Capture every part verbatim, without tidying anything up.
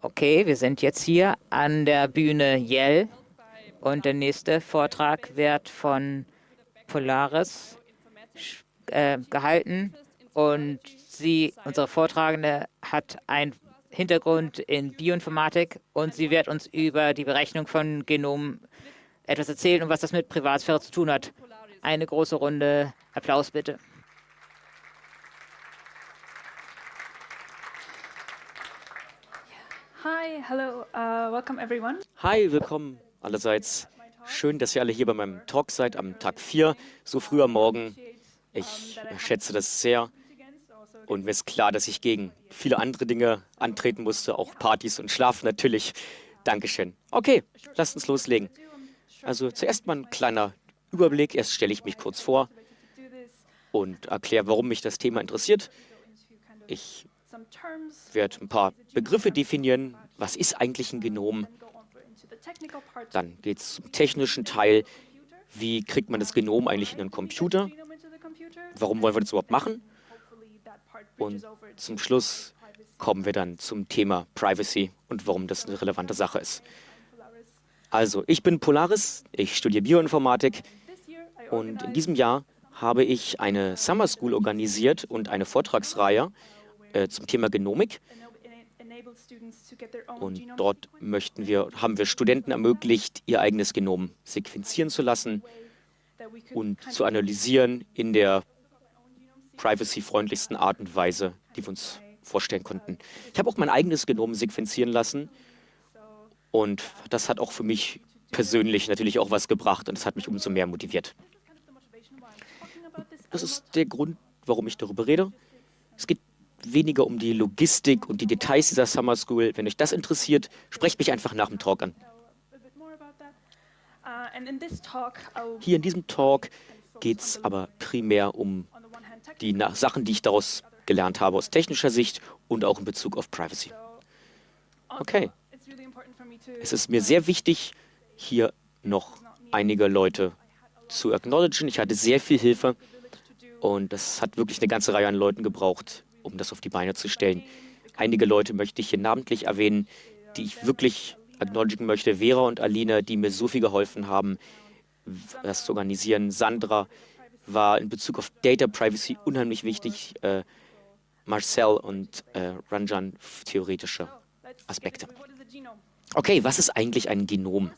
Okay, wir sind jetzt hier an der Bühne Yell und der nächste Vortrag wird von Polaris äh, gehalten und sie, unsere Vortragende, hat einen Hintergrund in Bioinformatik und sie wird uns über die Berechnung von Genomen etwas erzählen und was das mit Privatsphäre zu tun hat. Eine große Runde Applaus bitte. Hi, hello, uh, welcome everyone. Hi, willkommen allerseits. Schön, dass ihr alle hier bei meinem Talk seid am Tag vier, so früh am Morgen. Ich schätze das sehr und mir ist klar, dass ich gegen viele andere Dinge antreten musste, auch Partys und Schlaf natürlich. Dankeschön. Okay, lasst uns loslegen. Also zuerst mal ein kleiner Überblick. Erst stelle ich mich kurz vor und erkläre, warum mich das Thema interessiert. Ich werde ein paar Begriffe definieren. Was ist eigentlich ein Genom? Dann geht es zum technischen Teil. Wie kriegt man das Genom eigentlich in einen Computer? Warum wollen wir das überhaupt machen? Und zum Schluss kommen wir dann zum Thema Privacy und warum das eine relevante Sache ist. Also, ich bin Polaris, ich studiere Bioinformatik und in diesem Jahr habe ich eine Summer School organisiert und eine Vortragsreihe äh, zum Thema Genomik. Und dort möchten wir, haben wir Studenten ermöglicht, ihr eigenes Genom sequenzieren zu lassen und zu analysieren in der privacy-freundlichsten Art und Weise, die wir uns vorstellen konnten. Ich habe auch mein eigenes Genom sequenzieren lassen und das hat auch für mich persönlich natürlich auch was gebracht und das hat mich umso mehr motiviert. Das ist der Grund, warum ich darüber rede. Es geht weniger um die Logistik und die Details dieser Summer School. Wenn euch das interessiert, sprecht mich einfach nach dem Talk an. Hier in diesem Talk geht es aber primär um die Sachen, die ich daraus gelernt habe aus technischer Sicht und auch in Bezug auf Privacy. Okay. Es ist mir sehr wichtig, hier noch einige Leute zu acknowledgen. Ich hatte sehr viel Hilfe und das hat wirklich eine ganze Reihe an Leuten gebraucht, um das auf die Beine zu stellen. Einige Leute möchte ich hier namentlich erwähnen, die ich wirklich acknowledgen möchte. Vera und Alina, die mir so viel geholfen haben, das zu organisieren. Sandra war in Bezug auf Data Privacy unheimlich wichtig. Äh, Marcel und äh, Ranjan theoretische Aspekte. Okay, was ist eigentlich ein Genom?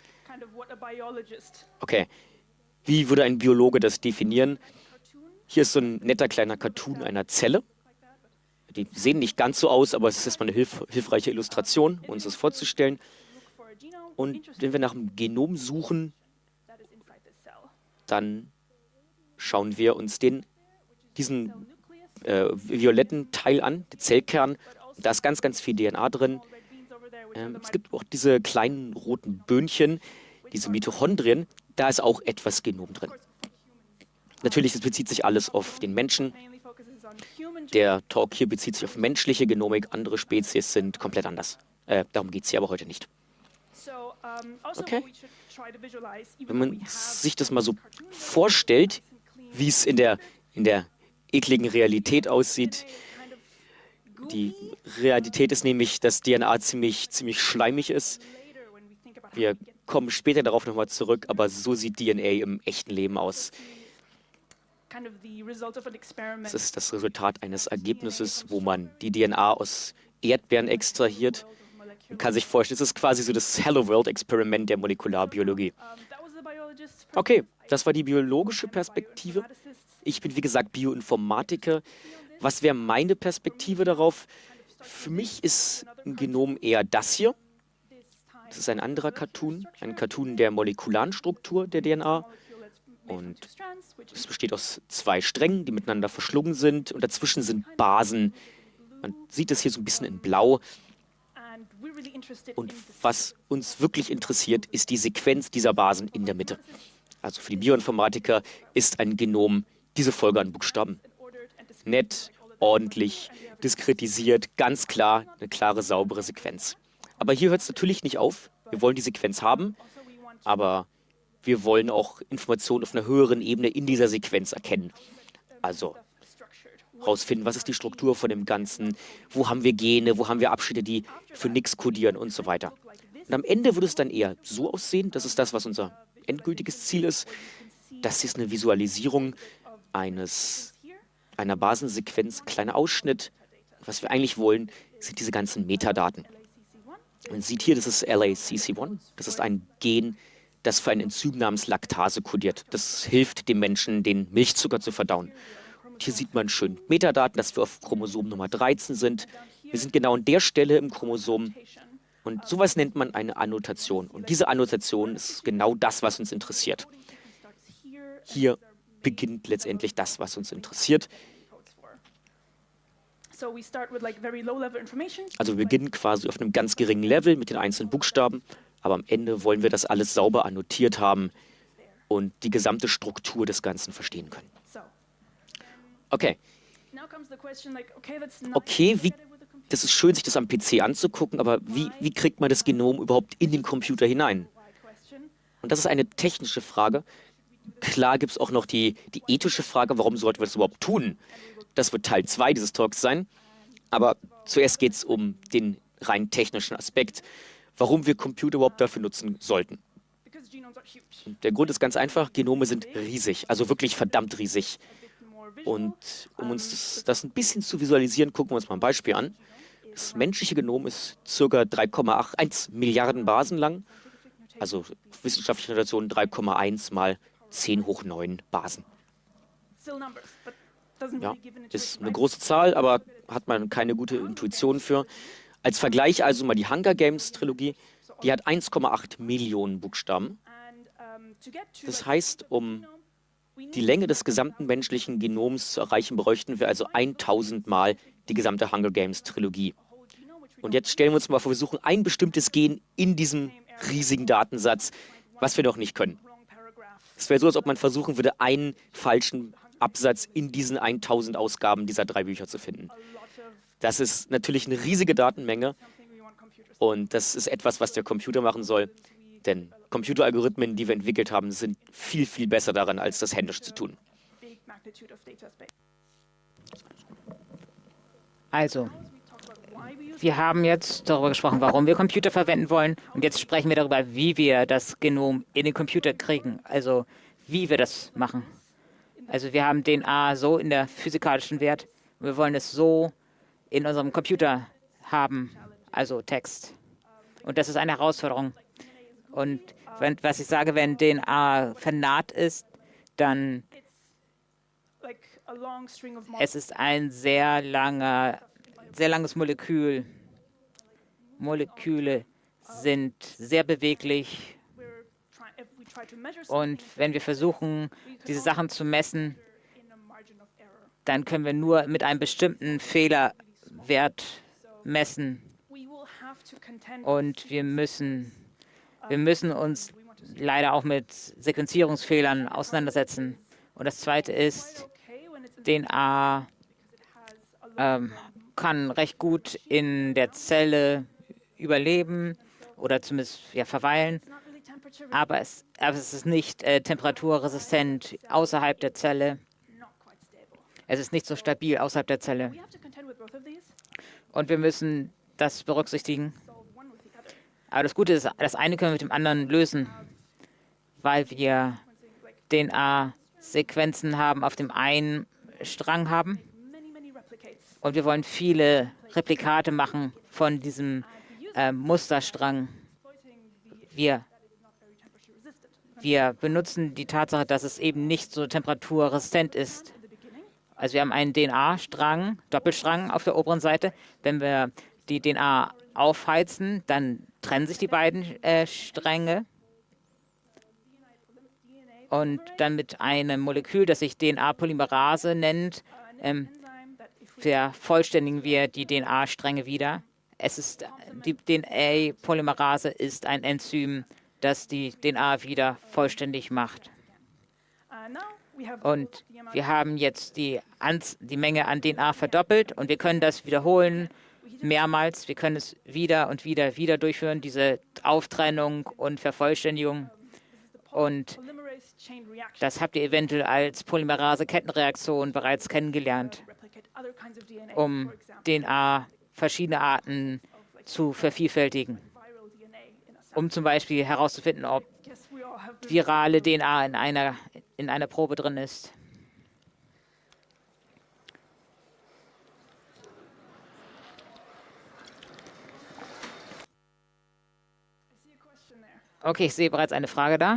Okay, wie würde ein Biologe das definieren? Hier ist so ein netter kleiner Cartoon einer Zelle. Die sehen nicht ganz so aus, aber es ist erstmal eine hilf hilfreiche Illustration, um uns das vorzustellen. Und wenn wir nach einem Genom suchen, dann schauen wir uns den, diesen äh, violetten Teil an, den Zellkern. Da ist ganz, ganz viel D N A drin. Ähm, es gibt auch diese kleinen roten Böhnchen, diese Mitochondrien. Da ist auch etwas Genom drin. Natürlich, das bezieht sich alles auf den Menschen. Der Talk hier bezieht sich auf menschliche Genomik. Andere Spezies sind komplett anders. Äh, darum geht es hier aber heute nicht. Okay. Wenn man sich das mal so vorstellt, wie es in der, in der ekligen Realität aussieht. Die Realität ist nämlich, dass D N A ziemlich, ziemlich schleimig ist. Wir kommen später darauf nochmal zurück, aber so sieht D N A im echten Leben aus. Es ist das Resultat eines Ergebnisses, wo man die D N A aus Erdbeeren extrahiert. Man kann sich vorstellen, es ist quasi so das Hello World Experiment der Molekularbiologie. Okay, das war die biologische Perspektive. Ich bin, wie gesagt, Bioinformatiker. Was wäre meine Perspektive darauf? Für mich ist ein Genom eher das hier. Das ist ein anderer Cartoon, ein Cartoon der molekularen Struktur der D N A. Und es besteht aus zwei Strängen, die miteinander verschlungen sind. Und dazwischen sind Basen. Man sieht das hier so ein bisschen in Blau. Und was uns wirklich interessiert, ist die Sequenz dieser Basen in der Mitte. Also für die Bioinformatiker ist ein Genom diese Folge an Buchstaben. Nett, ordentlich, diskretisiert, ganz klar, eine klare, saubere Sequenz. Aber hier hört es natürlich nicht auf. Wir wollen die Sequenz haben, aber wir wollen auch Informationen auf einer höheren Ebene in dieser Sequenz erkennen. Also rausfinden, was ist die Struktur von dem Ganzen, wo haben wir Gene, wo haben wir Abschnitte, die für nichts kodieren und so weiter. Und am Ende würde es dann eher so aussehen, das ist das, was unser endgültiges Ziel ist. Das ist eine Visualisierung eines, einer Basensequenz, kleiner Ausschnitt. Was wir eigentlich wollen, sind diese ganzen Metadaten. Man sieht hier, das ist L A C C eins. Das ist ein Gen, das für ein Enzym namens Laktase kodiert. Das hilft dem Menschen, den Milchzucker zu verdauen. Und hier sieht man schön Metadaten, dass wir auf Chromosom Nummer dreizehn sind. Wir sind genau an der Stelle im Chromosom. Und sowas nennt man eine Annotation. Und diese Annotation ist genau das, was uns interessiert. Hier beginnt letztendlich das, was uns interessiert. Also wir beginnen quasi auf einem ganz geringen Level mit den einzelnen Buchstaben, aber am Ende wollen wir das alles sauber annotiert haben und die gesamte Struktur des Ganzen verstehen können. Okay. Okay, wie, das ist schön, sich das am P C anzugucken, aber wie, wie kriegt man das Genom überhaupt in den Computer hinein? Und das ist eine technische Frage. Klar gibt es auch noch die, die ethische Frage, warum sollten wir das überhaupt tun? Das wird Teil zwei dieses Talks sein. Aber zuerst geht es um den rein technischen Aspekt, warum wir Computer überhaupt dafür nutzen sollten. Und der Grund ist ganz einfach, Genome sind riesig, also wirklich verdammt riesig. Und um uns das, das ein bisschen zu visualisieren, gucken wir uns mal ein Beispiel an. Das menschliche Genom ist ca. drei Komma einundachtzig Milliarden Basen lang, also wissenschaftliche Notation drei Komma eins mal zehn hoch neun Basen. Ja, ist eine große Zahl, aber hat man keine gute Intuition für. Als Vergleich also mal die Hunger Games Trilogie, die hat eins Komma acht Millionen Buchstaben. Das heißt, um die Länge des gesamten menschlichen Genoms zu erreichen, bräuchten wir also tausend Mal die gesamte Hunger Games Trilogie. Und jetzt stellen wir uns mal vor, wir suchen ein bestimmtes Gen in diesem riesigen Datensatz, was wir noch nicht können. Es wäre so, als ob man versuchen würde, einen falschen Absatz in diesen tausend Ausgaben dieser drei Bücher zu finden. Das ist natürlich eine riesige Datenmenge und das ist etwas, was der Computer machen soll, denn Computeralgorithmen, die wir entwickelt haben, sind viel, viel besser daran, als das händisch zu tun. Also, wir haben jetzt darüber gesprochen, warum wir Computer verwenden wollen und jetzt sprechen wir darüber, wie wir das Genom in den Computer kriegen, also wie wir das machen. Also wir haben D N A so in der physikalischen Wert und wir wollen es so in unserem Computer haben, also Text. Und das ist eine Herausforderung. Und wenn, was ich sage, wenn D N A vernarrt ist, dann es ist ein sehr langer, sehr langes Molekül. Moleküle sind sehr beweglich. Und wenn wir versuchen, diese Sachen zu messen, dann können wir nur mit einem bestimmten Fehlerwert messen. Und wir müssen, wir müssen uns leider auch mit Sequenzierungsfehlern auseinandersetzen. Und das Zweite ist, D N A ähm, kann recht gut in der Zelle überleben oder zumindest ja, verweilen. Aber es, aber es ist nicht äh, temperaturresistent außerhalb der Zelle. Es ist nicht so stabil außerhalb der Zelle. Und wir müssen das berücksichtigen. Aber das Gute ist, das eine können wir mit dem anderen lösen, weil wir D N A-Sequenzen haben, auf dem einen Strang haben. Und wir wollen viele Replikate machen von diesem äh, Musterstrang. Wir Wir benutzen die Tatsache, dass es eben nicht so temperaturresistent ist. Also wir haben einen D N A-Strang, Doppelstrang auf der oberen Seite. Wenn wir die D N A aufheizen, dann trennen sich die beiden äh, Stränge. Und dann mit einem Molekül, das sich D N A-Polymerase nennt, ähm, vervollständigen wir die D N A-Stränge wieder. Es ist, die D N A-Polymerase ist ein Enzym, das die D N A wieder vollständig macht. Und wir haben jetzt die, Anz die Menge an D N A verdoppelt und wir können das wiederholen mehrmals. Wir können es wieder und wieder wieder durchführen, diese Auftrennung und Vervollständigung. Und das habt ihr eventuell als Polymerase-Kettenreaktion bereits kennengelernt. um D N A verschiedene Arten zu vervielfältigen, um zum Beispiel herauszufinden, ob virale D N A in einer, in einer Probe drin ist. Okay, ich sehe bereits eine Frage da.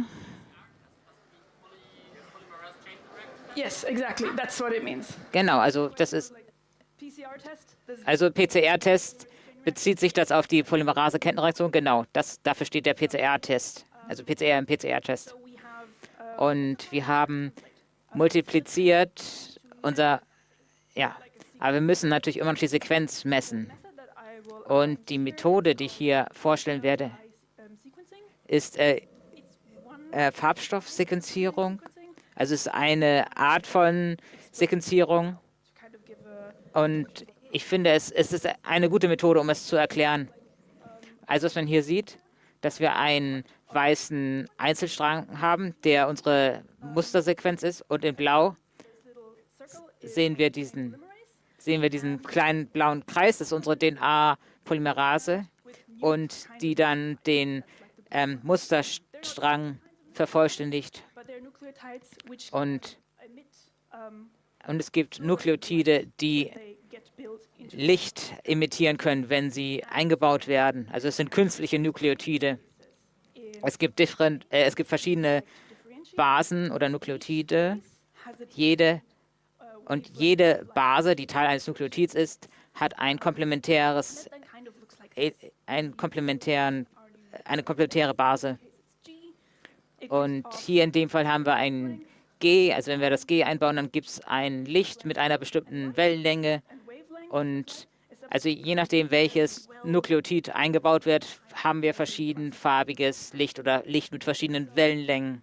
Yes, exactly. That's what it means. Genau, also das ist, P C R-Test. also P C R-Test, bezieht sich das auf die Polymerase-Kettenreaktion? Genau, das, dafür steht der P C R-Test, also P C R im P C R-Test. Und wir haben multipliziert unser, ja, aber wir müssen natürlich immer noch die Sequenz messen. Und die Methode, die ich hier vorstellen werde, ist äh, äh, Farbstoffsequenzierung. Also es ist eine Art von Sequenzierung. Und ich finde, es, es ist eine gute Methode, um es zu erklären. Also was man hier sieht, dass wir einen weißen Einzelstrang haben, der unsere Mustersequenz ist. Und in Blau sehen wir diesen, sehen wir diesen kleinen blauen Kreis. Das ist unsere D N A-Polymerase. Und die dann den ähm, Musterstrang vervollständigt. Und, und es gibt Nukleotide, die Licht emittieren können, wenn sie eingebaut werden. Also es sind künstliche Nukleotide. Es gibt, different, äh, es gibt verschiedene Basen oder Nukleotide. Jede, und jede Base, die Teil eines Nukleotids ist, hat ein komplementäres, ein komplementären, eine komplementäre Base. Und hier in dem Fall haben wir ein G, also wenn wir das G einbauen, dann gibt es ein Licht mit einer bestimmten Wellenlänge. Und also je nachdem, welches Nukleotid eingebaut wird, haben wir verschiedenfarbiges Licht oder Licht mit verschiedenen Wellenlängen.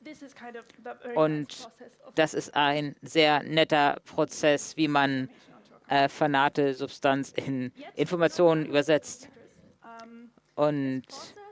Und das ist ein sehr netter Prozess, wie man äh, vernarrte Substanz in Informationen übersetzt. Und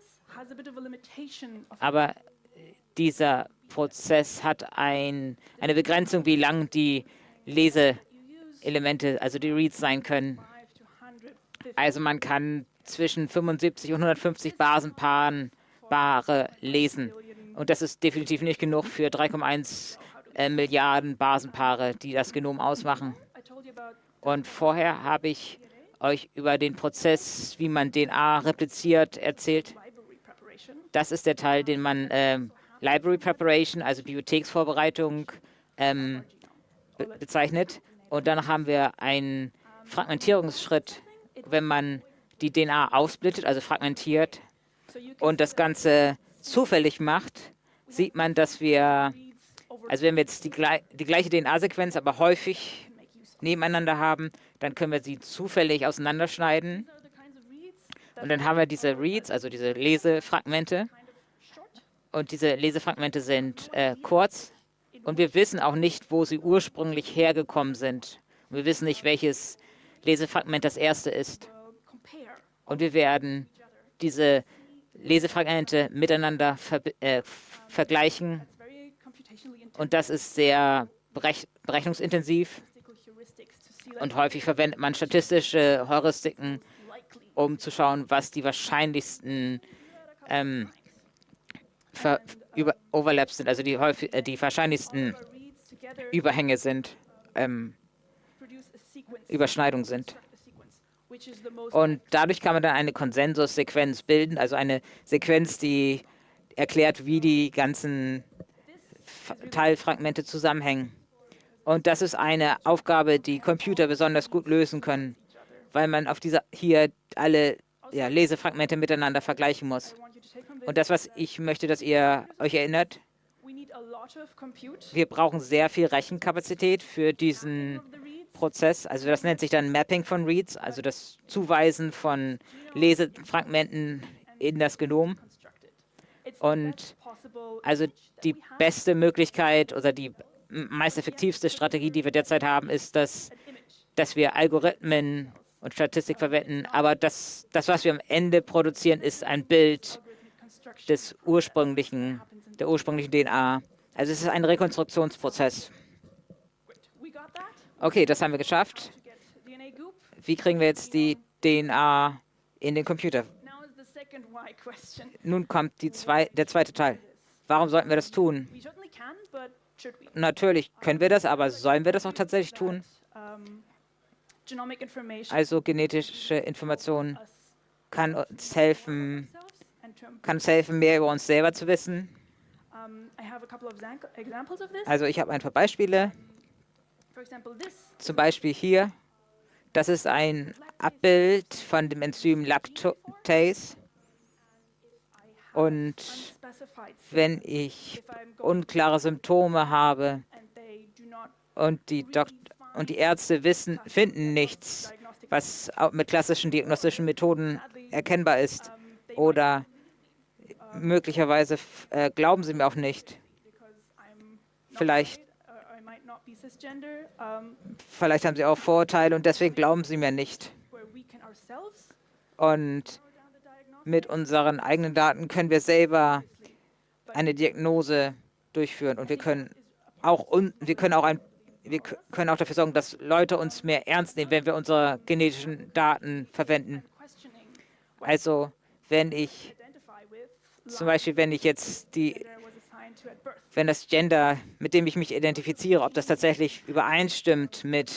aber dieser Prozess hat ein, eine Begrenzung, wie lang die Leseelemente, also die Reads sein können. Also man kann zwischen fünfundsiebzig und hundertfünfzig Basenpaaren Paare lesen. Und das ist definitiv nicht genug für drei Komma eins äh, Milliarden Basenpaare, die das Genom ausmachen. Und vorher habe ich euch über den Prozess, wie man D N A repliziert, erzählt. Das ist der Teil, den man ähm, Library Preparation, also Bibliotheksvorbereitung, ähm, be bezeichnet. Und dann haben wir einen Fragmentierungsschritt, wenn man die D N A aufsplittet, also fragmentiert, und das Ganze zufällig macht, sieht man, dass wir, also wenn wir jetzt die, die gleiche D N A-Sequenz, aber häufig nebeneinander haben, dann können wir sie zufällig auseinanderschneiden. Und dann haben wir diese Reads, also diese Lesefragmente. Und diese Lesefragmente sind äh, kurz. Und wir wissen auch nicht, wo sie ursprünglich hergekommen sind. Und wir wissen nicht, welches Lesefragment das erste ist. Und wir werden diese Lesefragmente miteinander ver äh, vergleichen. Und das ist sehr berech berechnungsintensiv. Und häufig verwendet man statistische Heuristiken, um zu schauen, was die wahrscheinlichsten ähm, Ver über Overlaps sind, also die, häufig, äh, die wahrscheinlichsten Überhänge sind, ähm, Überschneidungen sind. Und dadurch kann man dann eine Konsensussequenz bilden, also eine Sequenz, die erklärt, wie die ganzen Teilfragmente zusammenhängen. Und das ist eine Aufgabe, die Computer besonders gut lösen können, weil man auf dieser hier alle ja, Lesefragmente miteinander vergleichen muss. Und das, was ich möchte, dass ihr euch erinnert, wir brauchen sehr viel Rechenkapazität für diesen Prozess. Also das nennt sich dann Mapping von Reads, also das Zuweisen von Lesefragmenten in das Genom. Und also die beste Möglichkeit oder die meist effektivste Strategie, die wir derzeit haben, ist, dass, dass wir Algorithmen und Statistik verwenden. Aber das, das, was wir am Ende produzieren, ist ein Bild des ursprünglichen, der ursprünglichen D N A. Also es ist ein Rekonstruktionsprozess. Okay, das haben wir geschafft. to get D N A goop. Wie kriegen wir jetzt die D N A in den Computer? Now is the second why question. Nun kommt die zwei, der zweite Teil. Warum sollten wir das tun? We certainly can, but should we? Natürlich können wir das, aber sollen wir das auch tatsächlich tun? Um, genomic information Also genetische Information us kann uns helfen, ourselves and to, um, kann uns helfen, mehr über uns selber zu wissen. um, I have a couple of exan- examples of this. Also ich habe ein paar Beispiele. For example, this Zum Beispiel hier. Das ist ein Abbild von dem Enzym Lactase. Und unspecified symptoms, wenn ich if I'm going unklare Symptome habe and they do not und die, Dok und die Ärzte wissen, finden nichts, was auch mit klassischen diagnostischen Methoden erkennbar ist, um, they oder möglicherweise f- äh, glauben sie mir auch nicht. because I'm not Vielleicht, white, or I might not be cisgender, um, vielleicht haben sie auch Vorurteile und deswegen glauben sie mir nicht. where we can ourselves Und narrow down the diagnosis. mit unseren eigenen Daten können wir selber eine Diagnose durchführen und wir können auch un wir können auch ein wir k- können auch dafür sorgen, dass Leute uns mehr ernst nehmen, wenn wir unsere genetischen Daten verwenden. Questioning Also wenn ich identify with zum Beispiel, wenn ich jetzt die gender was assigned to at birth. wenn das Gender, mit dem ich mich identifiziere, ob das tatsächlich übereinstimmt mit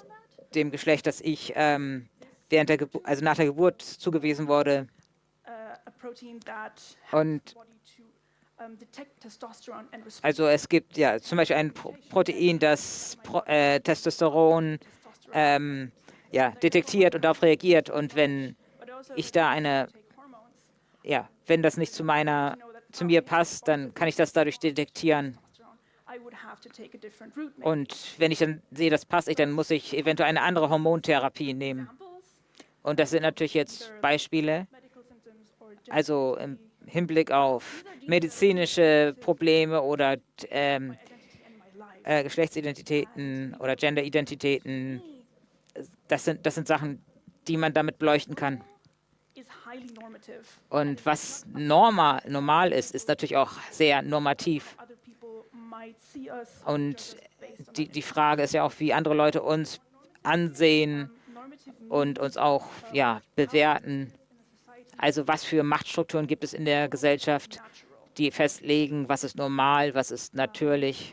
dem Geschlecht, das ich ähm, während der Gebu also nach der Geburt zugewiesen wurde. Uh, a protein that Und helps the body to um, detect testosterone and respond also es gibt ja zum Beispiel ein Pro Protein, das Pro äh, Testosteron to testosterone. ähm, ja, detektiert und darauf reagiert. Und wenn But also ich da eine, take hormones, ja, wenn das nicht zu meiner, zu mir passt, dann kann ich das dadurch detektieren. testosterone, I would have to take a different route. maybe. Und wenn ich dann sehe, das passt nicht, dann muss ich eventuell eine andere Hormontherapie nehmen. Examples, Und das sind natürlich jetzt Beispiele, medical symptoms or also im Hinblick auf medizinische Probleme oder ähm, identity and my life. äh, Geschlechtsidentitäten oder Genderidentitäten. Das sind, das sind Sachen, die man damit beleuchten kann. Is highly normative. Und was normal, normal ist, ist natürlich auch sehr normativ. Other people might see us or judge Und us based on die, die Frage ist ja auch, wie andere Leute uns ansehen normative means und uns auch ja, bewerten. Also was für Machtstrukturen gibt es in der Gesellschaft, natural. die festlegen, was ist normal, was ist natürlich.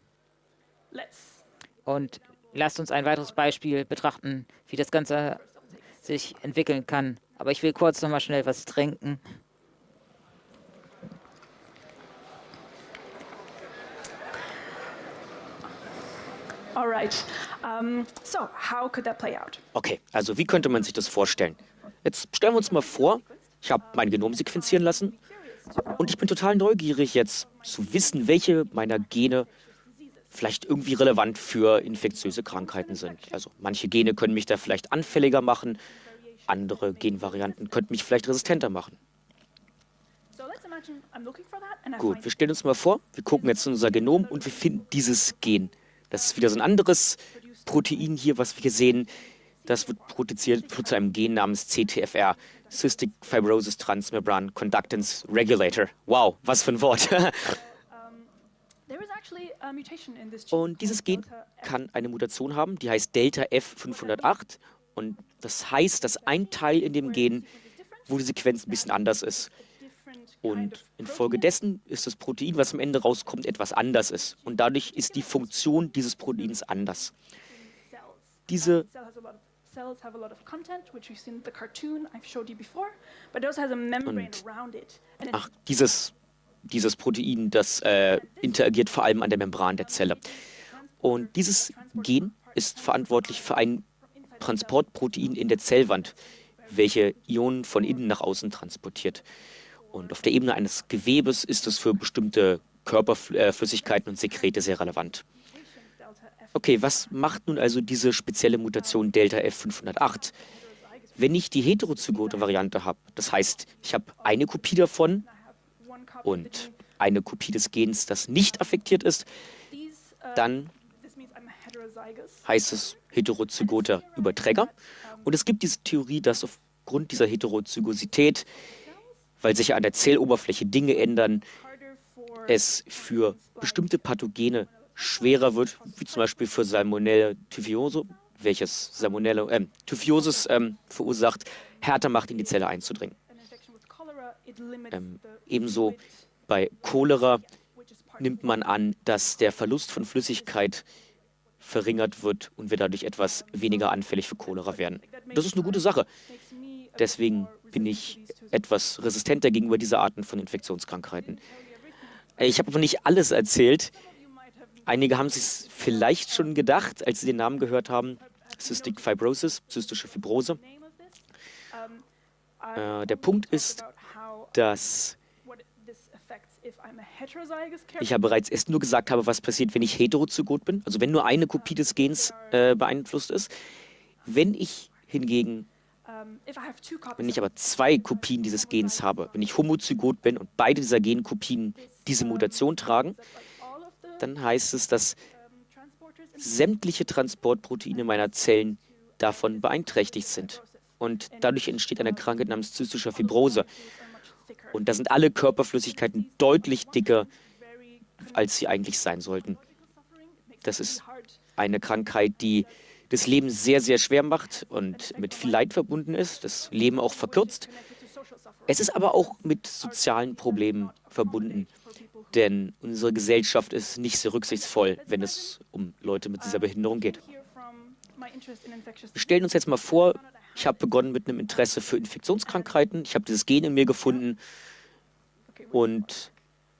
Let's Und lasst uns ein weiteres Beispiel betrachten, wie das Ganze sich entwickeln kann. Aber ich will kurz noch mal schnell was trinken. all right. Um, so how could that play out? Okay, also wie könnte man sich das vorstellen? Jetzt stellen wir uns mal vor, ich habe mein Genom sequenzieren lassen und ich bin total neugierig jetzt zu wissen, welche meiner Gene vielleicht irgendwie relevant für infektiöse Krankheiten sind. Also manche Gene können mich da vielleicht anfälliger machen, andere Genvarianten könnten mich vielleicht resistenter machen. So let's imagine I'm looking for that and I Gut, find wir stellen uns mal vor, wir gucken jetzt in unser Genom und wir finden dieses Gen. Das ist wieder so ein anderes Protein hier, was wir hier sehen. Das wird produziert zu einem Gen namens C T F R, Cystic Fibrosis Transmembran Conductance Regulator. Wow, was für ein Wort. there is actually a mutation in this gene. Und dieses called Gen delta F. kann eine Mutation haben, die heißt Delta F fünfhundertacht. Und das heißt, dass ein Teil in dem Gen, wo die Sequenz ein bisschen anders ist. Different kind Und of protein. infolgedessen ist das Protein, was am Ende rauskommt, etwas anders ist. Und dadurch ist die Funktion dieses Proteins anders. cells. Diese Cell has a lot of, cells have a lot of content, which we've seen in the cartoon I've showed you before, but it also has a membrane Und- around it. And it Ach, dieses, dieses Protein, das äh, interagiert vor allem an der Membran der Zelle. Und dieses Gen ist verantwortlich für ein Transportprotein in der Zellwand, welche Ionen von innen nach außen transportiert. Und auf der Ebene eines Gewebes ist es für bestimmte Körperflüssigkeiten und Sekrete sehr relevant. delta F Okay, was macht nun also diese spezielle Mutation Delta F fünfhundertacht? Wenn ich die heterozygote Variante habe, das heißt, ich habe eine Kopie davon one copy of the und gene. eine Kopie des Gens, das nicht affektiert ist, These, uh, dann this means I'm heterozygous. heißt es heterozygoter Überträger. Und es gibt diese Theorie, dass aufgrund dieser Heterozygosität, weil sich ja an der Zelloberfläche Dinge ändern, Harder for es für bestimmte Pathogene schwerer wird, wie zum Beispiel für Salmonella typhioso, welches Salmonella, äh, Typhiosis ähm, verursacht, härter macht, in die Zelle einzudringen. Ähm, ebenso bei Cholera nimmt man an, dass der Verlust von Flüssigkeit verringert wird und wir dadurch etwas weniger anfällig für Cholera werden. Das ist eine gute Sache. Deswegen bin ich etwas resistenter gegenüber dieser Arten von Infektionskrankheiten. Ich habe aber nicht alles erzählt. Einige haben sich vielleicht schon gedacht, als sie den Namen gehört haben. Cystic Fibrosis, zystische Fibrose. Äh, der Punkt ist, dass ich ja bereits erst nur gesagt habe, was passiert, wenn ich heterozygot bin, also wenn nur eine Kopie des Gens äh, beeinflusst ist. Wenn ich hingegen, wenn ich aber zwei Kopien dieses Gens habe, wenn ich homozygot bin und beide dieser Genkopien diese Mutation tragen, dann heißt es, dass sämtliche Transportproteine meiner Zellen davon beeinträchtigt sind. Und dadurch entsteht eine Krankheit namens zystischer Fibrose. Und da sind alle Körperflüssigkeiten deutlich dicker, als sie eigentlich sein sollten. Das ist eine Krankheit, die das Leben sehr, sehr schwer macht und mit viel Leid verbunden ist, das Leben auch verkürzt. Es ist aber auch mit sozialen Problemen verbunden, denn unsere Gesellschaft ist nicht sehr rücksichtsvoll, wenn es um Leute mit dieser Behinderung geht. Wir stellen uns jetzt mal vor, ich habe begonnen mit einem Interesse für Infektionskrankheiten. Ich habe dieses Gen in mir gefunden und,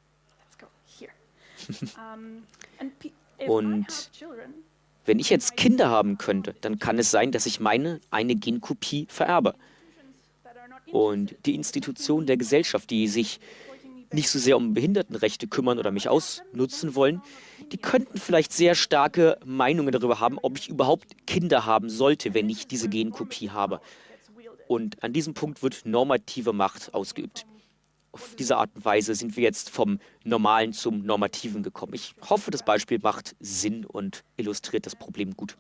und wenn ich jetzt Kinder haben könnte, dann kann es sein, dass ich meine eine Genkopie vererbe. Und die Institutionen der Gesellschaft, die sich nicht so sehr um Behindertenrechte kümmern oder mich ausnutzen wollen, die könnten vielleicht sehr starke Meinungen darüber haben, ob ich überhaupt Kinder haben sollte, wenn ich diese Genkopie habe. Und an diesem Punkt wird normative Macht ausgeübt. Auf diese Art und Weise sind wir jetzt vom Normalen zum Normativen gekommen. Ich hoffe, das Beispiel macht Sinn und illustriert das Problem gut.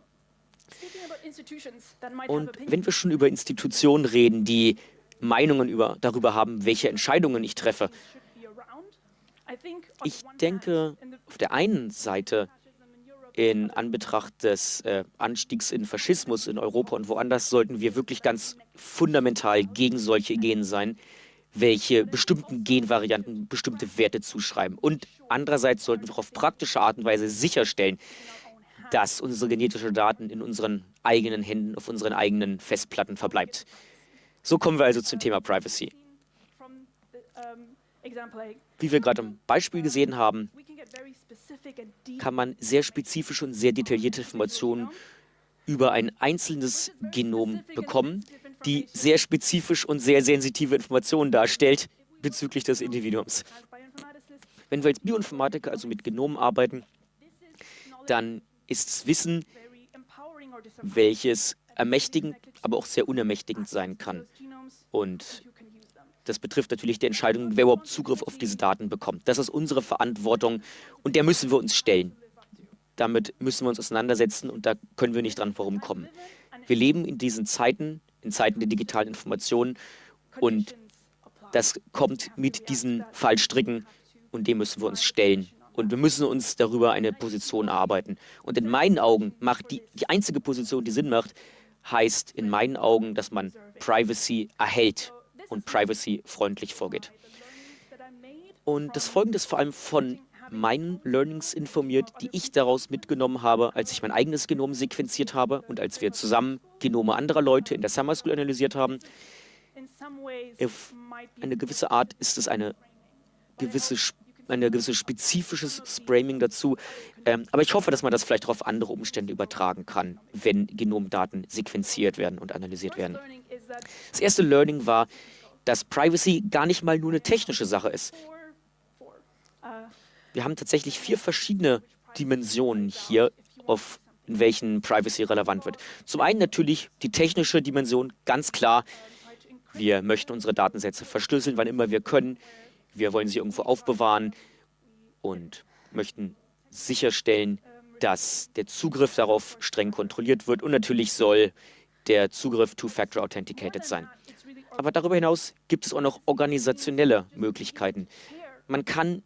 Und wenn wir schon über Institutionen reden, die Meinungen über, darüber haben, welche Entscheidungen ich treffe, ich denke, auf der einen Seite in Anbetracht des äh, Anstiegs in Faschismus in Europa und woanders sollten wir wirklich ganz fundamental gegen solche Ideen sein, welche bestimmten Genvarianten bestimmte Werte zuschreiben. Und andererseits sollten wir auf praktische Art und Weise sicherstellen, dass unsere genetischen Daten in unseren eigenen Händen, auf unseren eigenen Festplatten verbleibt. So kommen wir also zum Thema Privacy. Wie wir gerade im Beispiel gesehen haben, kann man sehr spezifische und sehr detaillierte Informationen über ein einzelnes Genom bekommen, die sehr spezifisch und sehr sensitive Informationen darstellt bezüglich des Individuums. Wenn wir als Bioinformatiker also mit Genomen arbeiten, dann ist es Wissen, welches ermächtigend, aber auch sehr unermächtigend sein kann. Und das betrifft natürlich die Entscheidung, wer überhaupt Zugriff auf diese Daten bekommt. Das ist unsere Verantwortung und der müssen wir uns stellen. Damit müssen wir uns auseinandersetzen und da können wir nicht dran vorumkommen. Wir leben in diesen Zeiten, in Zeiten der digitalen Information und das kommt mit diesen Fallstricken und dem müssen wir uns stellen. Und wir müssen uns darüber eine Position erarbeiten. Und in meinen Augen macht die, die einzige Position, die Sinn macht, heißt in meinen Augen, dass man Privacy erhält und privacy-freundlich vorgeht. Und das Folgende ist vor allem von meinen Learnings informiert, die ich daraus mitgenommen habe, als ich mein eigenes Genom sequenziert habe und als wir zusammen Genome anderer Leute in der Summer School analysiert haben. Auf eine gewisse Art ist es eine gewisse, eine gewisse spezifisches Framing dazu. Ähm, aber ich hoffe, dass man das vielleicht auch auf andere Umstände übertragen kann, wenn Genomdaten sequenziert werden und analysiert werden. Das erste Learning war, dass Privacy gar nicht mal nur eine technische Sache ist. Wir haben tatsächlich vier verschiedene Dimensionen hier, auf in welchen Privacy relevant wird. Zum einen natürlich die technische Dimension, ganz klar. Wir möchten unsere Datensätze verschlüsseln, wann immer wir können. Wir wollen sie irgendwo aufbewahren und möchten sicherstellen, dass der Zugriff darauf streng kontrolliert wird. Und natürlich soll der Zugriff Two-Factor Authenticated sein. Aber darüber hinaus gibt es auch noch organisationelle Möglichkeiten. Man kann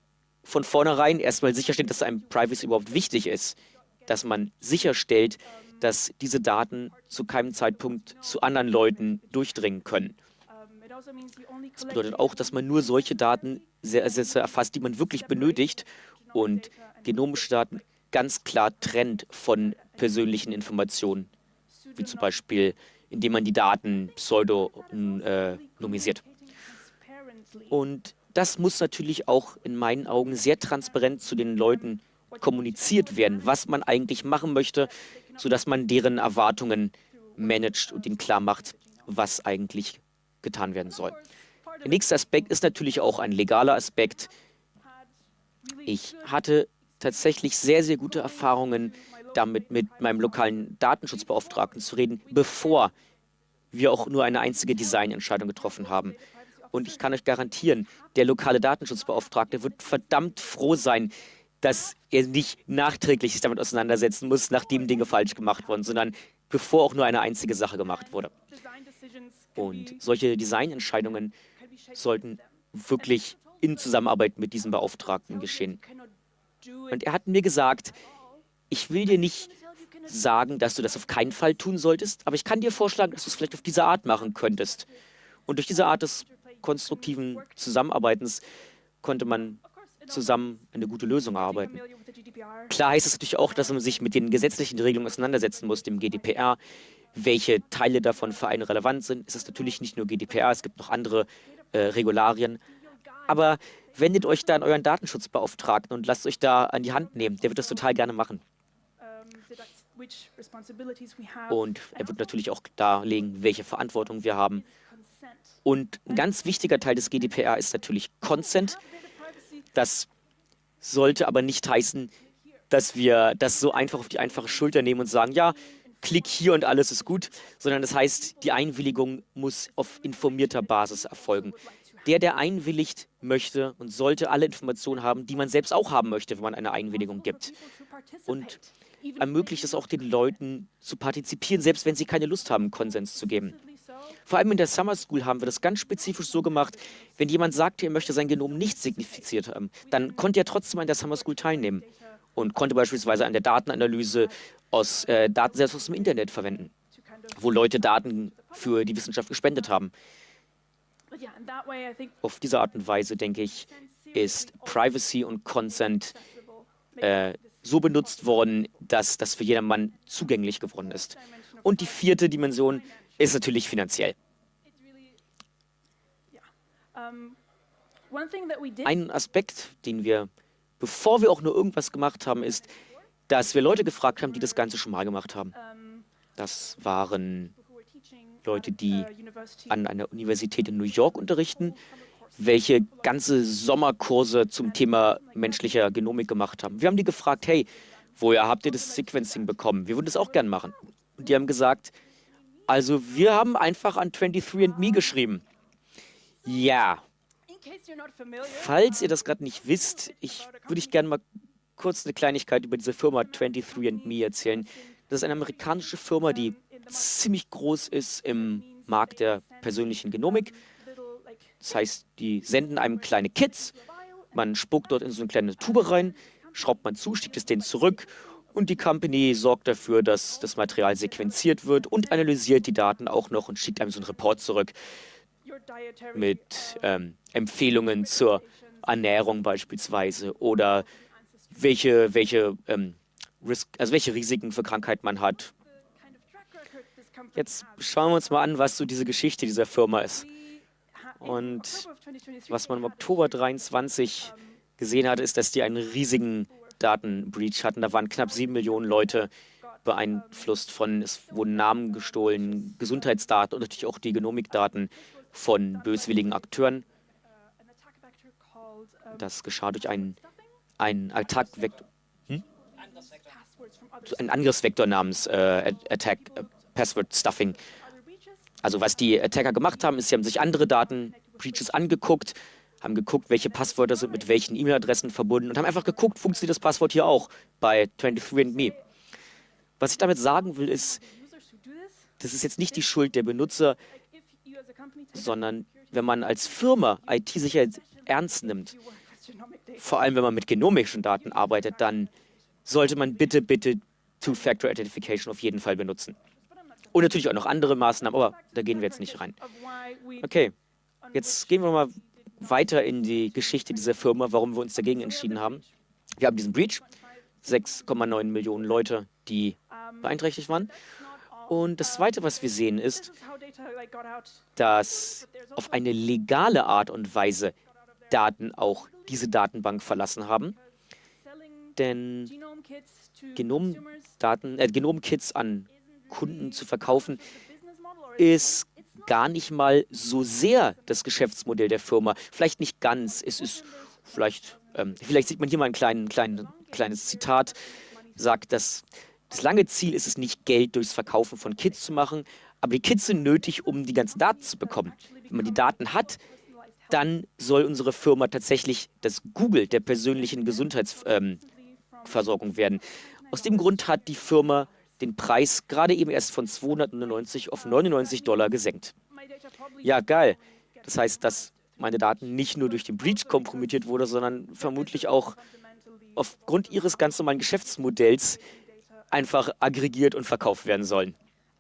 von vornherein erstmal sicherstellen, dass einem Privacy überhaupt wichtig ist, dass man sicherstellt, dass diese Daten zu keinem Zeitpunkt zu anderen Leuten durchdringen können. Das bedeutet auch, dass man nur solche Datensätze erfasst, die man wirklich benötigt und genomische Daten ganz klar trennt von persönlichen Informationen, wie zum Beispiel, indem man die Daten pseudonymisiert. Und das muss natürlich auch in meinen Augen sehr transparent zu den Leuten kommuniziert werden, was man eigentlich machen möchte, sodass man deren Erwartungen managt und ihnen klar macht, was eigentlich getan werden soll. Der nächste Aspekt ist natürlich auch ein legaler Aspekt. Ich hatte tatsächlich sehr, sehr gute Erfahrungen damit, mit meinem lokalen Datenschutzbeauftragten zu reden, bevor wir auch nur eine einzige Designentscheidung getroffen haben. Und ich kann euch garantieren, der lokale Datenschutzbeauftragte wird verdammt froh sein, dass er nicht nachträglich sich damit auseinandersetzen muss, nachdem Dinge falsch gemacht wurden, sondern bevor auch nur eine einzige Sache gemacht wurde. Und solche Designentscheidungen sollten wirklich in Zusammenarbeit mit diesem Beauftragten geschehen. Und er hat mir gesagt, ich will dir nicht sagen, dass du das auf keinen Fall tun solltest, aber ich kann dir vorschlagen, dass du es vielleicht auf diese Art machen könntest. Und durch diese Art des konstruktiven Zusammenarbeitens konnte man zusammen eine gute Lösung erarbeiten. Klar heißt es natürlich auch, dass man sich mit den gesetzlichen Regelungen auseinandersetzen muss, dem G D P R. Welche Teile davon für einen relevant sind. Es ist natürlich nicht nur G D P R, es gibt noch andere äh, Regularien. Aber wendet euch da an euren Datenschutzbeauftragten und lasst euch da an die Hand nehmen. Der wird das total gerne machen. Und er wird natürlich auch darlegen, welche Verantwortung wir haben. Und ein ganz wichtiger Teil des G D P R ist natürlich Consent. Das sollte aber nicht heißen, dass wir das so einfach auf die einfache Schulter nehmen und sagen, ja, klick hier und alles ist gut, sondern das heißt, die Einwilligung muss auf informierter Basis erfolgen. Der, der einwilligt, möchte und sollte alle Informationen haben, die man selbst auch haben möchte, wenn man eine Einwilligung gibt. Und ermöglicht es auch den Leuten zu partizipieren, selbst wenn sie keine Lust haben, Konsens zu geben. Vor allem in der Summer School haben wir das ganz spezifisch so gemacht, wenn jemand sagt, er möchte sein Genom nicht signifiziert haben, dann konnte er trotzdem an der Summer School teilnehmen und konnte beispielsweise an der Datenanalyse aus äh, Datensätzen aus dem Internet verwenden, wo Leute Daten für die Wissenschaft gespendet haben. Auf diese Art und Weise, denke ich, ist Privacy und Consent äh, so benutzt worden, dass das für jedermann zugänglich geworden ist. Und die vierte Dimension ist natürlich finanziell. Ein Aspekt, den wir, bevor wir auch nur irgendwas gemacht haben, ist, dass wir Leute gefragt haben, die das Ganze schon mal gemacht haben. Das waren Leute, die an einer Universität in New York unterrichten, welche ganze Sommerkurse zum Thema menschlicher Genomik gemacht haben. Wir haben die gefragt, hey, woher habt ihr das Sequencing bekommen? Wir würden das auch gern machen. Und die haben gesagt, also wir haben einfach an twenty-three and me geschrieben. Ja. Falls ihr das gerade nicht wisst, ich würde ich gerne mal kurz eine Kleinigkeit über diese Firma twenty-three and me erzählen. Das ist eine amerikanische Firma, die ziemlich groß ist im Markt der persönlichen Genomik. Das heißt, die senden einem kleine Kits, man spuckt dort in so eine kleine Tube rein, schraubt man zu, schickt es denen zurück und die Company sorgt dafür, dass das Material sequenziert wird und analysiert die Daten auch noch und schickt einem so einen Report zurück mit ähm, Empfehlungen zur Ernährung beispielsweise oder welche, welche, ähm, Risk, also welche Risiken für Krankheit man hat. Jetzt schauen wir uns mal an, was so diese Geschichte dieser Firma ist. Und was man im Oktober dreiundzwanzig gesehen hat, ist, dass die einen riesigen Datenbreach hatten. Da waren knapp sieben Millionen Leute beeinflusst von, es wurden Namen gestohlen, Gesundheitsdaten und natürlich auch die Genomikdaten von böswilligen Akteuren. Das geschah durch einen, einen Attack-Vektor, hm? einen Angriffsvektor namens äh, Attack äh, Password Stuffing. Also was die Attacker gemacht haben, ist, sie haben sich andere Daten-Breaches angeguckt, haben geguckt, welche Passwörter sind mit welchen E-Mail-Adressen verbunden und haben einfach geguckt, funktioniert das Passwort hier auch bei twenty-three and me. Was ich damit sagen will, ist, das ist jetzt nicht die Schuld der Benutzer, sondern wenn man als Firma I T-Sicherheit ernst nimmt, vor allem wenn man mit genomischen Daten arbeitet, dann sollte man bitte, bitte Two-Factor Identification auf jeden Fall benutzen. Und natürlich auch noch andere Maßnahmen, aber da gehen wir jetzt nicht rein. Okay, jetzt gehen wir mal weiter in die Geschichte dieser Firma, warum wir uns dagegen entschieden haben. Wir haben diesen Breach, sechs Komma neun Millionen Leute, die beeinträchtigt waren. Und das Zweite, was wir sehen, ist, dass auf eine legale Art und Weise Daten auch diese Datenbank verlassen haben. Denn Genomdaten, äh, Genomkits an Kunden zu verkaufen, ist gar nicht mal so sehr das Geschäftsmodell der Firma. Vielleicht nicht ganz. Es ist vielleicht, ähm, vielleicht sieht man hier mal ein klein, klein, kleines Zitat, sagt, dass das lange Ziel ist es nicht, Geld durchs Verkaufen von Kits zu machen, aber die Kits sind nötig, um die ganzen Daten zu bekommen. Wenn man die Daten hat, dann soll unsere Firma tatsächlich das Google der persönlichen Gesundheitsversorgung ähm, werden. Aus dem Grund hat die Firma den Preis gerade eben erst von zweihundertneunundneunzig auf neunundneunzig Dollar gesenkt. Ja, geil. Das heißt, dass meine Daten nicht nur durch den Breach kompromittiert wurden, sondern vermutlich auch aufgrund ihres ganz normalen Geschäftsmodells einfach aggregiert und verkauft werden sollen.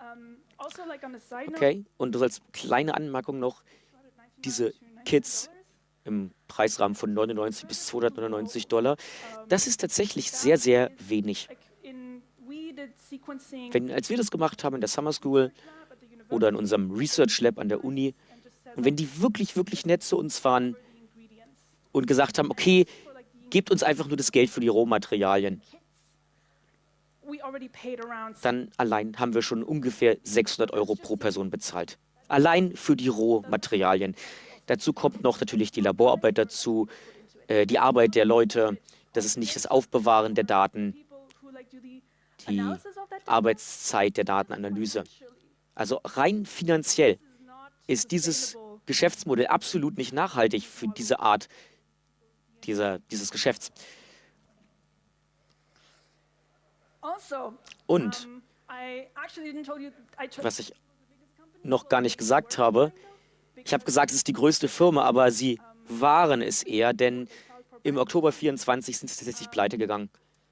Okay, und das als kleine Anmerkung noch, diese Kits im Preisrahmen von neunundneunzig bis zweihundertneunundneunzig Dollar, das ist tatsächlich sehr, sehr wenig. Wenn, als wir das gemacht haben in der Summer School oder in unserem Research Lab an der Uni, und wenn die wirklich, wirklich nett zu uns waren und gesagt haben, okay, gebt uns einfach nur das Geld für die Rohmaterialien, dann allein haben wir schon ungefähr sechshundert Euro pro Person bezahlt. Allein für die Rohmaterialien. Dazu kommt noch natürlich die Laborarbeit dazu, äh, die Arbeit der Leute, das ist nicht das Aufbewahren der Daten, die Arbeitszeit der Datenanalyse. Also rein finanziell ist dieses Geschäftsmodell absolut nicht nachhaltig für diese Art dieser, dieses Geschäfts. Und was ich noch gar nicht gesagt habe, ich habe gesagt, es ist die größte Firma, aber sie waren es eher, denn im Oktober vierundzwanzig sind sie tatsächlich pleite gegangen.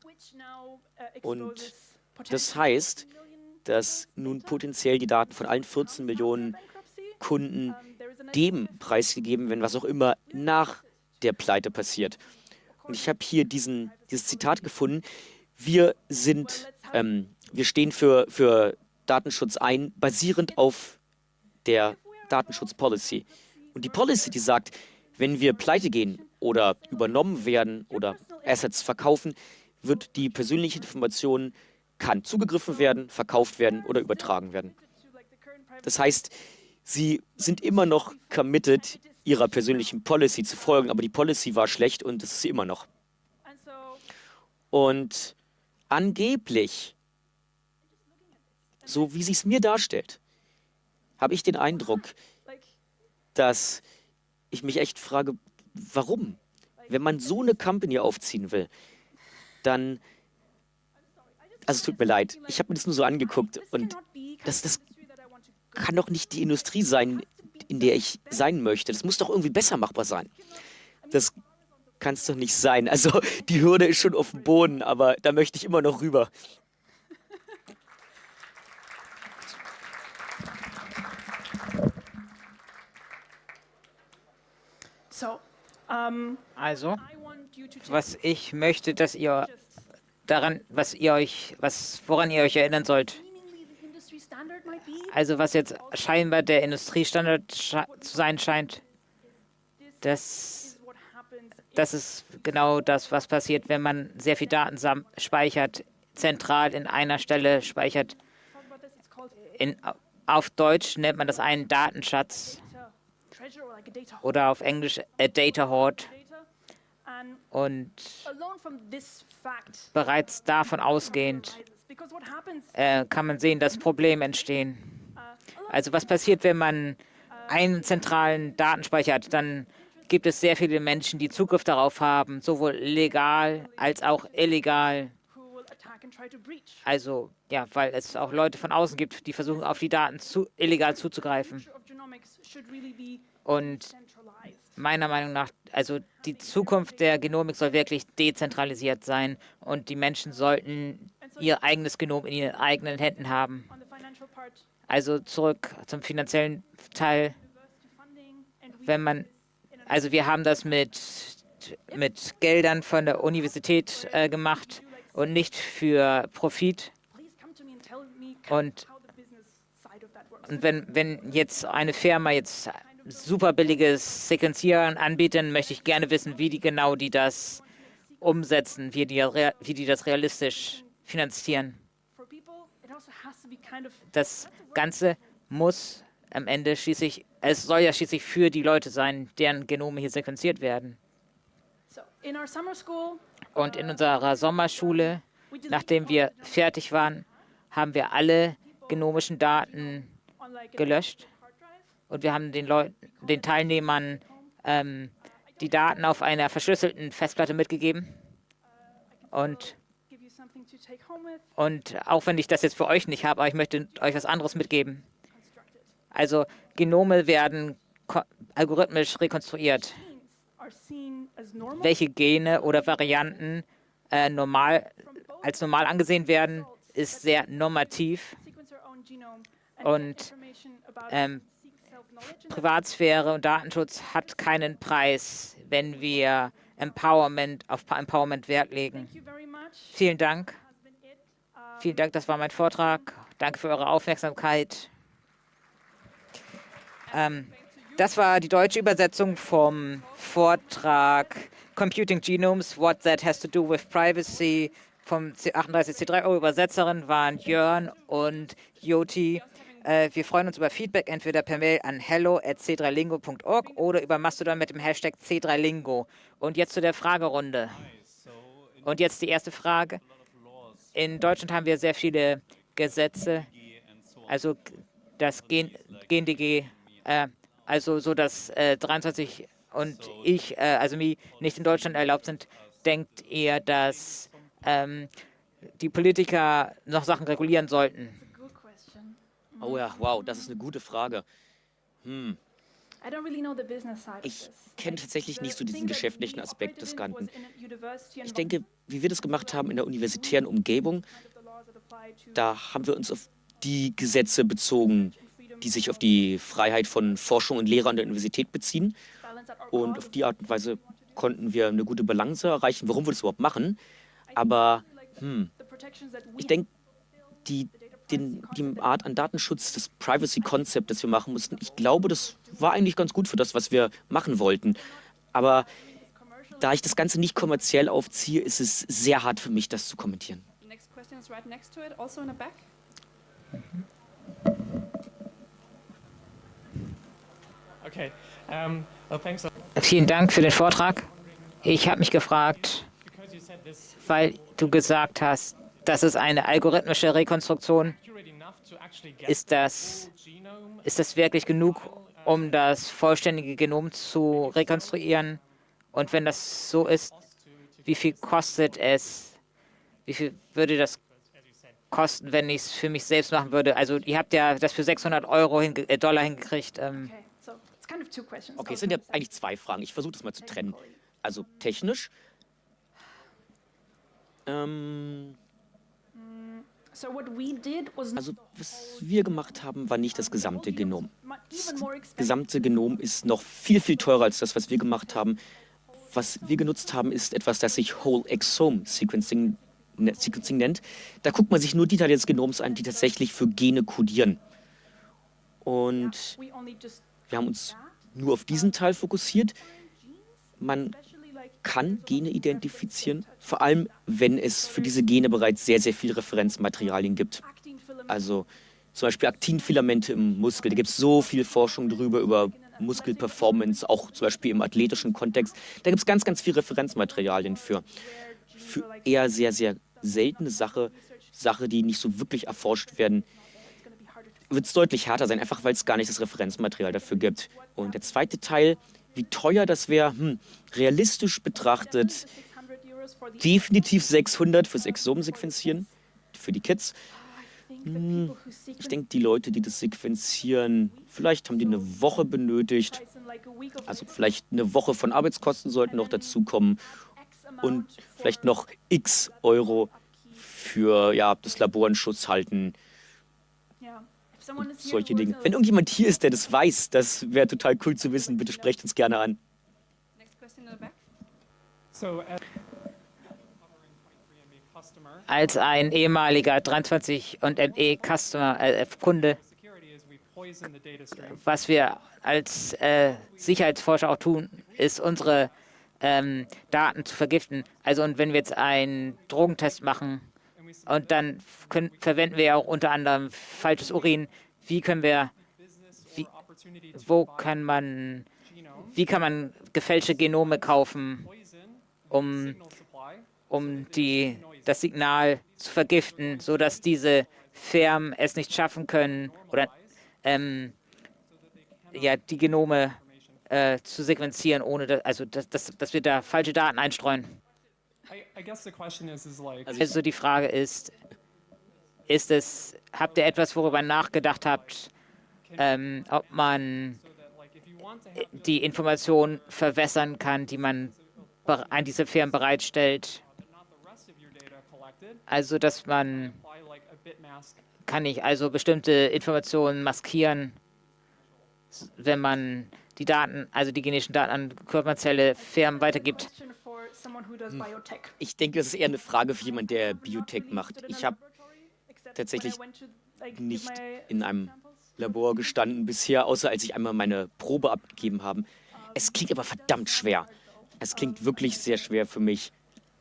Und das heißt, dass nun potenziell die Daten von allen vierzehn Millionen Kunden dem preisgegeben werden, was auch immer nach der Pleite passiert. Und ich habe hier diesen, dieses Zitat gefunden: Wir sind, ähm, wir stehen für, für Datenschutz ein, basierend auf der Datenschutzpolicy. Und die Policy, die sagt, wenn wir pleite gehen oder übernommen werden oder Assets verkaufen, wird die persönliche Information kann zugegriffen werden, verkauft werden oder übertragen werden. Das heißt, sie sind immer noch committed, ihrer persönlichen Policy zu folgen, aber die Policy war schlecht und das ist sie immer noch. Und angeblich, so wie sie es mir darstellt, habe ich den Eindruck, dass ich mich echt frage, warum? Wenn man so eine Company aufziehen will, dann, also es tut mir leid, ich habe mir das nur so angeguckt und das, das kann doch nicht die Industrie sein, in der ich sein möchte. Das muss doch irgendwie besser machbar sein. Das kann es doch nicht sein. Also die Hürde ist schon auf dem Boden, aber da möchte ich immer noch rüber. Also, was ich möchte, dass ihr daran, was ihr euch, was, woran ihr euch erinnern sollt. Also, was jetzt scheinbar der Industriestandard sche zu sein scheint, das, das ist genau das, was passiert, wenn man sehr viel Daten speichert, zentral in einer Stelle speichert. In, auf Deutsch nennt man das einen Datenschatz oder auf Englisch a Data Hoard. Und bereits davon ausgehend äh, kann man sehen, dass Probleme entstehen. Also was passiert, wenn man einen zentralen Datenspeicher hat? Dann gibt es sehr viele Menschen, die Zugriff darauf haben, sowohl legal als auch illegal. Also ja, weil es auch Leute von außen gibt, die versuchen, auf die Daten zu, illegal zuzugreifen. Und meiner Meinung nach, also die Zukunft der Genomik soll wirklich dezentralisiert sein und die Menschen sollten ihr eigenes Genom in ihren eigenen Händen haben. Also zurück zum finanziellen Teil. Wenn man, also wir haben das mit, mit Geldern von der Universität äh, gemacht und nicht für Profit. Und, und wenn, wenn jetzt eine Firma jetzt super billiges Sequenzieren anbieten, möchte ich gerne wissen, wie die genau die das umsetzen, wie die, wie die das realistisch finanzieren. Das Ganze muss am Ende schließlich, es soll ja schließlich für die Leute sein, deren Genome hier sequenziert werden. Und in unserer Sommerschule, nachdem wir fertig waren, haben wir alle genomischen Daten gelöscht. Und wir haben den Leuten, den Teilnehmern ähm, die Daten auf einer verschlüsselten Festplatte mitgegeben. Und, und auch wenn ich das jetzt für euch nicht habe, aber ich möchte euch was anderes mitgeben. Also Genome werden algorithmisch rekonstruiert. Welche Gene oder Varianten äh, normal, als normal angesehen werden, ist sehr normativ. Und ähm, Privatsphäre und Datenschutz hat keinen Preis, wenn wir Empowerment auf Empowerment Wert legen. Vielen Dank. Vielen Dank, das war mein Vortrag. Danke für eure Aufmerksamkeit. Ähm, das war die deutsche Übersetzung vom Vortrag Computing Genomes, What That Has to Do with Privacy vom achtunddreißig C drei O. Übersetzerin waren Jörn und Joti. Äh, wir freuen uns über Feedback, entweder per Mail an hello at c drei lingo punkt org oder über Mastodon mit dem Hashtag C drei lingo. Und jetzt zu der Fragerunde. Und jetzt die erste Frage. In Deutschland haben wir sehr viele Gesetze, also das Gen G D G, äh, also so, dass äh, dreiundzwanzig und ich, äh, also mir, nicht in Deutschland erlaubt sind. Denkt ihr, dass ähm, die Politiker noch Sachen regulieren sollten? Oh ja, wow, das ist eine gute Frage. Hm. Ich kenne tatsächlich nicht so diesen geschäftlichen Aspekt des Ganzen. Ich denke, wie wir das gemacht haben in der universitären Umgebung, da haben wir uns auf die Gesetze bezogen, die sich auf die Freiheit von Forschung und Lehre an der Universität beziehen. Und auf die Art und Weise konnten wir eine gute Balance erreichen, warum wir das überhaupt machen. Aber hm, ich denke, die, den, die Art an Datenschutz, das Privacy-Konzept, das wir machen mussten, ich glaube, das war eigentlich ganz gut für das, was wir machen wollten. Aber da ich das Ganze nicht kommerziell aufziehe, ist es sehr hart für mich, das zu kommentieren. Okay. Um, well, thanks. Vielen Dank für den Vortrag. Ich habe mich gefragt, weil du gesagt hast, das ist eine algorithmische Rekonstruktion. Ist das, ist das wirklich genug, um das vollständige Genom zu rekonstruieren? Und wenn das so ist, wie viel kostet es? Wie viel würde das kosten, wenn ich es für mich selbst machen würde? Also ihr habt ja das für sechshundert Euro hinge äh, Dollar hingekriegt. Ähm. Okay, es sind ja eigentlich zwei Fragen. Ich versuche das mal zu trennen. Also technisch. Ähm, also was wir gemacht haben, war nicht das gesamte Genom. Das gesamte Genom ist noch viel, viel teurer als das, was wir gemacht haben. Was wir genutzt haben, ist etwas, das sich Whole Exome Sequencing, Sequencing nennt. Da guckt man sich nur die Teile des Genoms an, die tatsächlich für Gene kodieren. Und wir haben uns nur auf diesen Teil fokussiert. Man kann Gene identifizieren, vor allem wenn es für diese Gene bereits sehr, sehr viele Referenzmaterialien gibt. Also zum Beispiel Aktinfilamente im Muskel. Da gibt es so viel Forschung drüber, über Muskelperformance, auch zum Beispiel im athletischen Kontext. Da gibt es ganz, ganz viele Referenzmaterialien für. Für eher sehr, sehr seltene Sache, Sache, die nicht so wirklich erforscht werden, wird es deutlich härter sein, einfach weil es gar nicht das Referenzmaterial dafür gibt. Und der zweite Teil, wie teuer das wäre, hm, realistisch betrachtet, definitiv sechshundert fürs Exom-Sequenzieren, für die Kids. Hm, ich denke, die Leute, die das sequenzieren, vielleicht haben die eine Woche benötigt. Also vielleicht eine Woche von Arbeitskosten sollten noch dazukommen und vielleicht noch x Euro für ja, das Labor in Schutz halten und solche Dinge. Wenn irgendjemand hier ist, der das weiß, das wäre total cool zu wissen. Bitte sprecht uns gerne an. So, uh, Als ein ehemaliger dreiundzwanzig und M E-Customer, äh, Kunde, security is we poison the data stream. was wir als äh, Sicherheitsforscher auch tun, ist unsere ähm, Daten zu vergiften. Also und wenn wir jetzt einen Drogentest machen und dann können, verwenden wir ja auch unter anderem falsches Urin, wie können wir, wie, wo kann man, wie kann man gefälschte Genome kaufen, um, um die, das Signal zu vergiften, sodass diese Firmen es nicht schaffen können, oder ähm, ja, die Genome äh, zu sequenzieren, ohne dass, also dass, dass, dass wir da falsche Daten einstreuen. I, I guess the question is, is like, Also die Frage ist, ist es, habt ihr etwas, worüber ihr nachgedacht habt, ähm, ob man so that like if you want to have die Informationen verwässern kann, die man bere- an diese Firmen bereitstellt? but not the rest of your data collected, Also dass man, apply like a bit mask. kann ich also bestimmte Informationen maskieren, s- wenn man die Daten, also die genetischen Daten an kommerzielle Firmen weitergibt. Question for someone who does biotech. Ich denke, das ist eher eine Frage für jemanden, der Biotech macht. Ich habe tatsächlich nicht in einem Labor gestanden bisher, außer als ich einmal meine Probe abgegeben habe. Es klingt aber verdammt schwer. Es klingt wirklich sehr schwer für mich.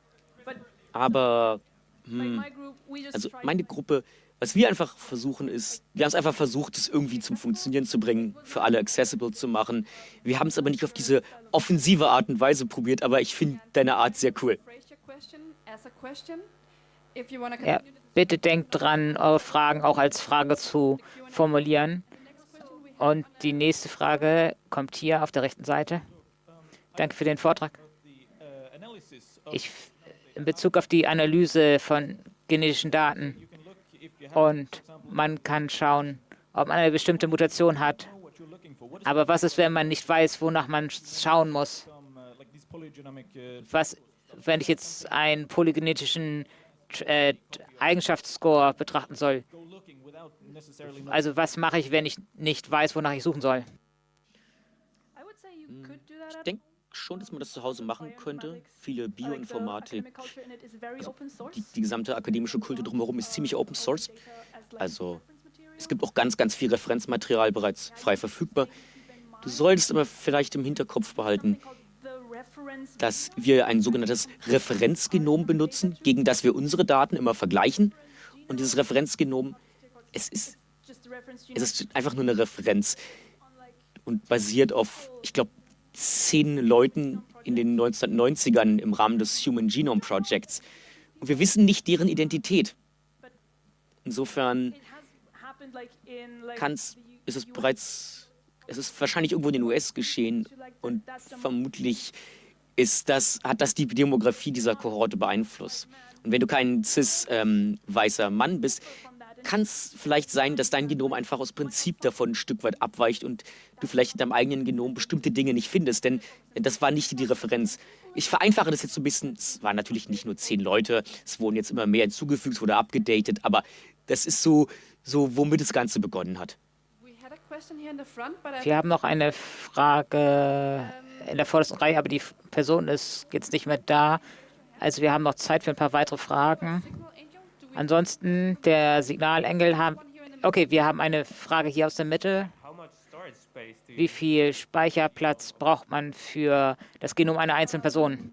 Aber hm, also meine Gruppe, was wir einfach versuchen ist, wir haben es einfach versucht, es irgendwie zum Funktionieren zu bringen, für alle accessible zu machen. Wir haben es aber nicht auf diese offensive Art und Weise probiert, aber ich finde deine Art sehr cool. Phrase your question as a question. If you want to Ja, continue the bitte denkt dran, eure Fragen auch als Frage zu formulieren. next question, we have Und die nächste Frage kommt hier auf der rechten Seite. Danke für den Vortrag. Ich, in Bezug auf die Analyse von genetischen Daten, und man kann schauen, ob man eine bestimmte Mutation hat. Aber was ist, wenn man nicht weiß, wonach man schauen muss? Was, wenn ich jetzt einen polygenetischen äh, Eigenschaftsscore betrachten soll? Also was mache ich, wenn ich nicht weiß, wonach ich suchen soll? Ich denke schon, dass man das zu Hause machen könnte. Viele Bioinformatik, also die, die gesamte akademische Kultur drumherum ist ziemlich Open Source. Also es gibt auch ganz, ganz viel Referenzmaterial bereits frei verfügbar. Du solltest aber vielleicht im Hinterkopf behalten, dass wir ein sogenanntes Referenzgenom benutzen, gegen das wir unsere Daten immer vergleichen. Und dieses Referenzgenom, es ist, es ist einfach nur eine Referenz und basiert auf, ich glaube, zehn Leuten in den neunzehnhundertneunzigern im Rahmen des Human Genome Projects. Und wir wissen nicht deren Identität. Insofern kann's, ist es bereits, es ist wahrscheinlich irgendwo in den U S geschehen und vermutlich ist das, hat das die Demografie dieser Kohorte beeinflusst. Und wenn du kein cis-weißer ähm, Mann bist, kann es vielleicht sein, dass dein Genom einfach aus Prinzip davon ein Stück weit abweicht und du vielleicht in deinem eigenen Genom bestimmte Dinge nicht findest, denn das war nicht die Referenz. Ich vereinfache das jetzt so ein bisschen. Es waren natürlich nicht nur zehn Leute, es wurden jetzt immer mehr hinzugefügt, es wurde abgedatet, aber das ist so, so, womit das Ganze begonnen hat. we had a question here in the front, but I Wir haben noch eine Frage in der vordersten Reihe, aber die Person ist jetzt nicht mehr da. Also wir haben noch Zeit für ein paar weitere Fragen. signal angel, do we Ansonsten, der Signalengel haben... Okay, wir haben eine Frage hier aus der Mitte. Wie viel Speicherplatz braucht man für das Genom einer einzelnen Person?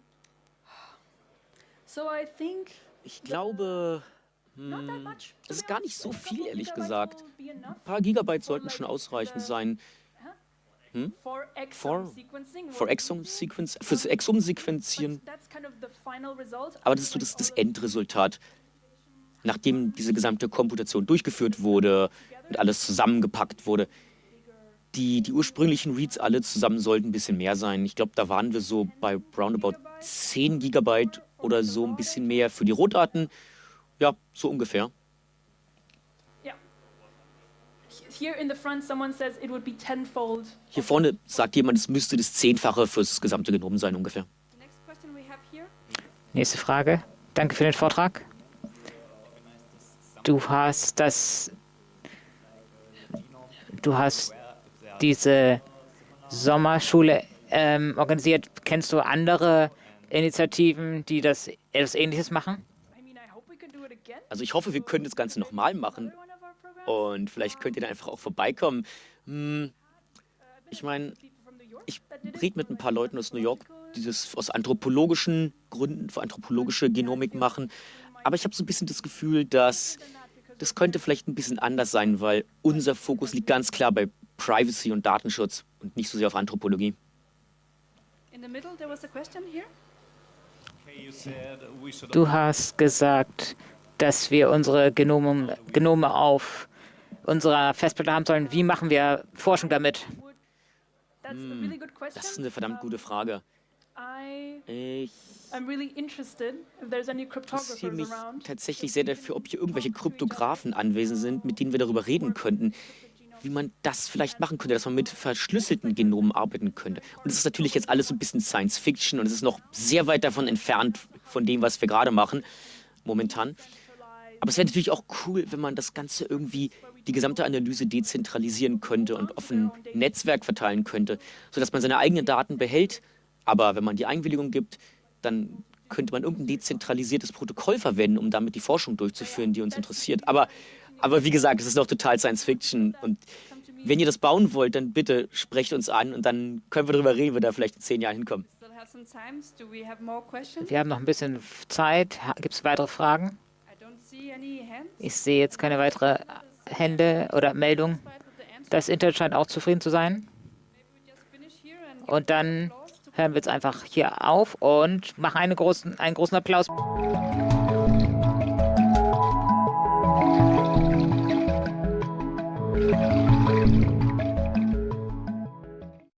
So I think Ich glaube, not that hm, much. das ist gar nicht so viel, ehrlich Gigabytes gesagt. will be enough Ein paar Gigabyte sollten schon ausreichend sein. for For- exome sequencing. For Exome Sequenz, fürs Exom-Sequenzieren. That's kind of the final result. Aber das ist so das, das Endresultat. Nachdem diese gesamte Komputation durchgeführt wurde und alles zusammengepackt wurde. Die, die ursprünglichen Reads alle zusammen sollten ein bisschen mehr sein. Ich glaube, da waren wir so bei roundabout zehn Gigabyte oder so ein bisschen mehr für die Rohdaten. Ja, so ungefähr. Yeah. here in the front, someone says it would be tenfold. Hier vorne sagt jemand, es müsste das Zehnfache fürs gesamte Genom sein ungefähr. The next question we have here. Nächste Frage. Danke für den Vortrag. Du hast das, du hast diese Sommerschule ähm, organisiert. Kennst du andere Initiativen, die das etwas Ähnliches machen? I mean, I hope we can do it again. Also ich hoffe, wir können das Ganze nochmal machen Another one of our programs. und vielleicht könnt ihr dann einfach auch vorbeikommen. Hm, ich meine, People from New York ich that did it. rede mit ein paar Leuten aus New York, die das aus anthropologischen Gründen, für anthropologische Genomik machen. Aber ich habe so ein bisschen das Gefühl, dass das könnte vielleicht ein bisschen anders sein, weil unser Fokus liegt ganz klar bei Privacy und Datenschutz und nicht so sehr auf Anthropologie. In the middle, there was a question here. Du hast gesagt, dass wir unsere Genome, Genome auf unserer Festplatte haben sollen. Wie machen wir Forschung damit? That's a really good question. Das ist eine verdammt gute Frage. I Ich am really interested if there's any interessiere mich cryptographers around. tatsächlich sehr dafür, ob hier irgendwelche Kryptografen anwesend sind, mit denen wir darüber reden könnten, wie man das vielleicht machen könnte, dass man mit verschlüsselten Genomen arbeiten könnte. Und es ist natürlich jetzt alles so ein bisschen Science Fiction und es ist noch sehr weit davon entfernt von dem, was wir gerade machen, momentan. Aber es wäre natürlich auch cool, wenn man das Ganze irgendwie, die gesamte Analyse dezentralisieren könnte und auf ein Netzwerk verteilen könnte, sodass man seine eigenen Daten behält, aber wenn man die Einwilligung gibt, dann könnte man irgendein dezentralisiertes Protokoll verwenden, um damit die Forschung durchzuführen, die uns interessiert. Aber, aber wie gesagt, es ist noch total Science Fiction und wenn ihr das bauen wollt, dann bitte sprecht uns an und dann können wir darüber reden, wie wir da vielleicht in zehn Jahren hinkommen. Still have some time. Do we have more questions? Wir haben noch ein bisschen Zeit. Gibt es weitere Fragen? I don't see any hands. Ich sehe jetzt keine weitere Hände oder Meldungen. Satisfied with the answer. Das Internet scheint auch zufrieden zu sein. Maybe we just finish here and give Und dann applause to hören wir jetzt einfach hier auf und machen einen großen, einen großen Applaus. Thank